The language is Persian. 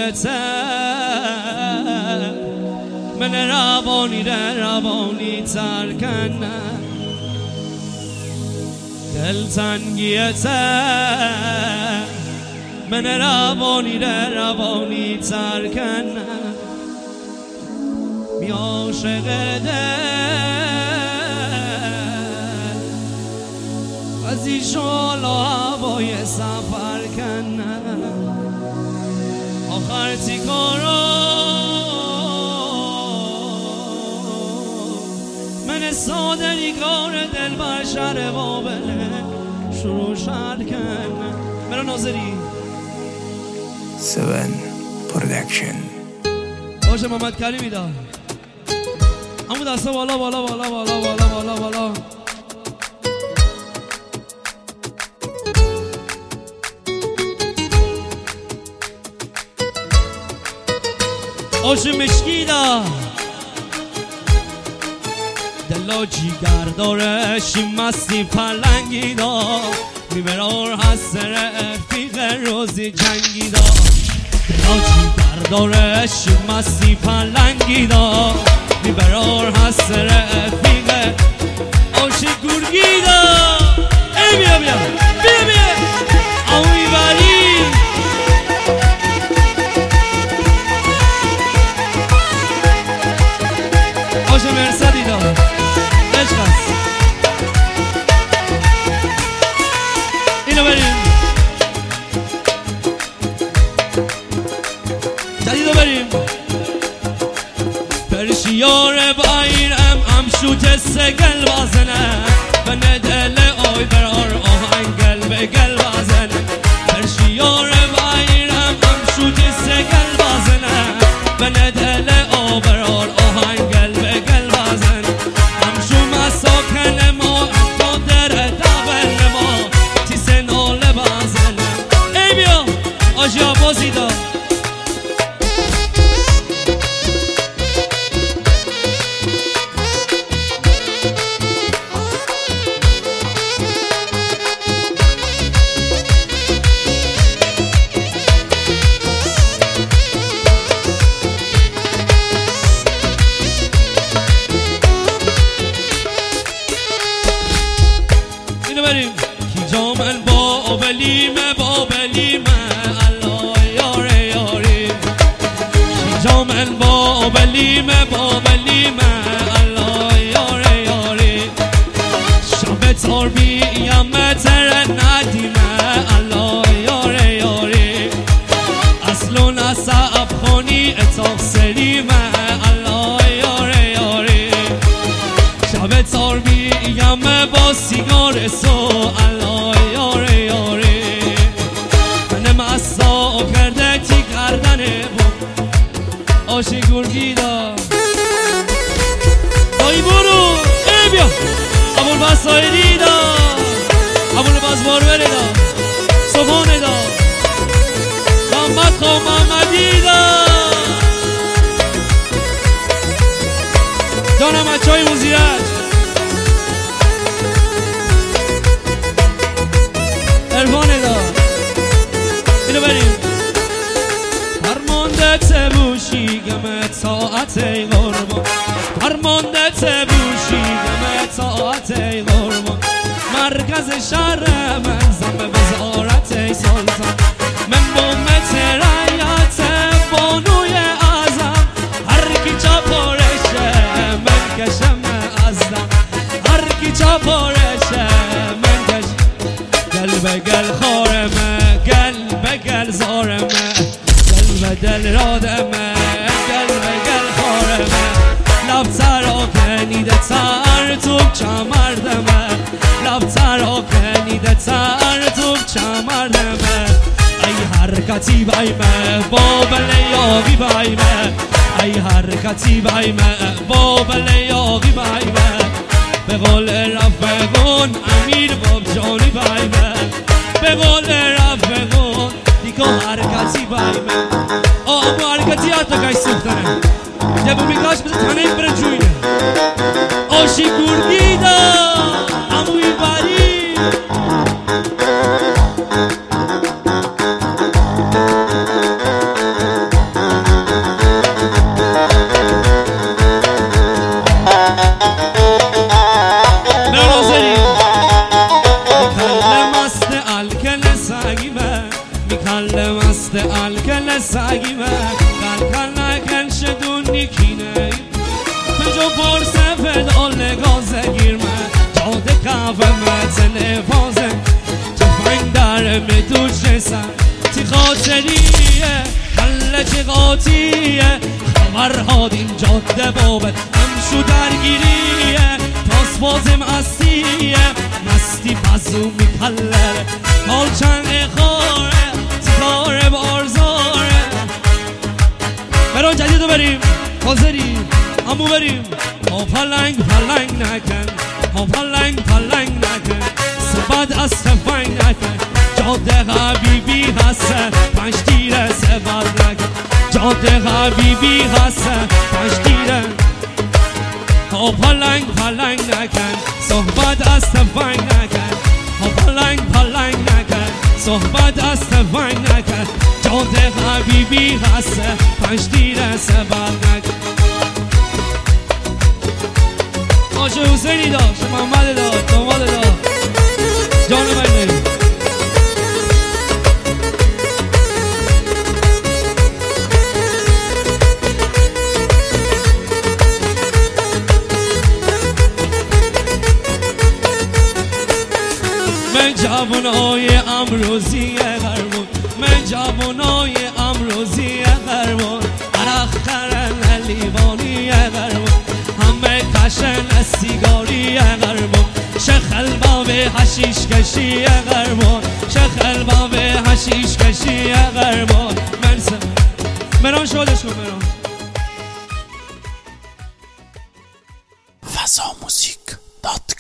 گیته من روانی ترکنه دلتنگیته من روانی ترکنه می عاشق دل از ایشان هوای سفر کنه آخر تیکارو من سادری کار دل بشر بابله شروع شد کنه مرا ناظری 7 پرودکشن باشه محمد کریمی دا همون دسته بالا بالا بالا بالا بالا بالا بالا آش مشکی دا دلا جیگر داره شیم مستی پلنگی دا میبرار هست رفیق روزی جنگی دا دلا جیگر داره شیم مستی پلنگی دا میبرار هست رفیق آش گرگی دا ای بیا بیا بیا بیا او میبری آش مرسدی دا عشق است اینو بریم جدیدو بریم پرشیار بایرم شوت سگل بازنه بنه دل آی برار آهنگل بگل بازنه پرشیار بایرم شوت سگل بازنه بنه دل آی برار آهنگل بگل بازنه همشو مساکن ما تا در دبل ما تیس ناله بازنه ای بیا آجی آبازی دا جامن بابلیمه الله یاره یاری جامن بابلیمه الله یاره یاری شب تار بیم تر ندیمه الله یاره یاری اصل و نصب خونی اتاق سلیمه الله یاره یاری شب تار بیم با سیگار سو الله یاره یاره من مسا کرده تی کردنه بود آشی گرگی دا دایی برو ای بیا ابول بسایری دا ابول بزبار دا صبحانه دا محمد خواه محمدی دا جانم اچهای موزیرت ارفانه دا اینو بریم فرمانده تبوشی گمه ساعت ای غربان فرمانده تبوشی گمه ساعت ای غربان مرکز شهر من زم وزارت ای سلطان من بومت رایت بانوی اعظم هر کی چاپارشه من کشم ازدم هر کی چاپارشه من کشم گل به گل خارمه گل به گل زارمه گل به دل رادمه گل به گل خارمه لب تراکنیده تر تو کمردمه لب تراکنیده تر تو کمردمه ای حرکتی بایمه بابل یاقی بایمه ای حرکتی بایمه بابل یاقی بایمه به قول رفقون امیر باب جانی بایمه به قول رفقون دیگه حرکتی بایمه اما حرکتی حتی کش سوختنه جبو میگاش بزن تنه بره جوینه آشی گرگی دا اموی بری سگیمه قلقل نکن شدونی کینه جو پرسه فدال گازگیرمه جاده کافه متن فازه تفنگ در مدوش رسن تی خاطریه کله چه قاطیه خبرها دین جاده بابت همشو درگیریه تاس بازم استیه مستی پزو میپلره حال چند اخاره تکاره بارزاره بران جدیدو بریم حاضریم امو بریم ها پلنگ نکن ها پلنگ نکن سبد از تفنگ نکن جاده حبیبی هسته 5 تیره سبد نکن جاده حبیبی هسته 5 تیره ها پلنگ نکن صحبت از تفنگ نکن ها پلنگ نکن صحبت از تفنگ نکن جاده حبیبی هسته 5 تیره سبد نکن آشه حسینی داشت محمد داشت داماد داشت جان من من جوانای امروزی غربون من جوانای امروزی غربون عرق خرن لیوانی غربون همه کشن سیگاری غربون شخل باب حشیش کشی غربون شخل باب حشیش کشی غربون مران شدشون مران fazamuzik.com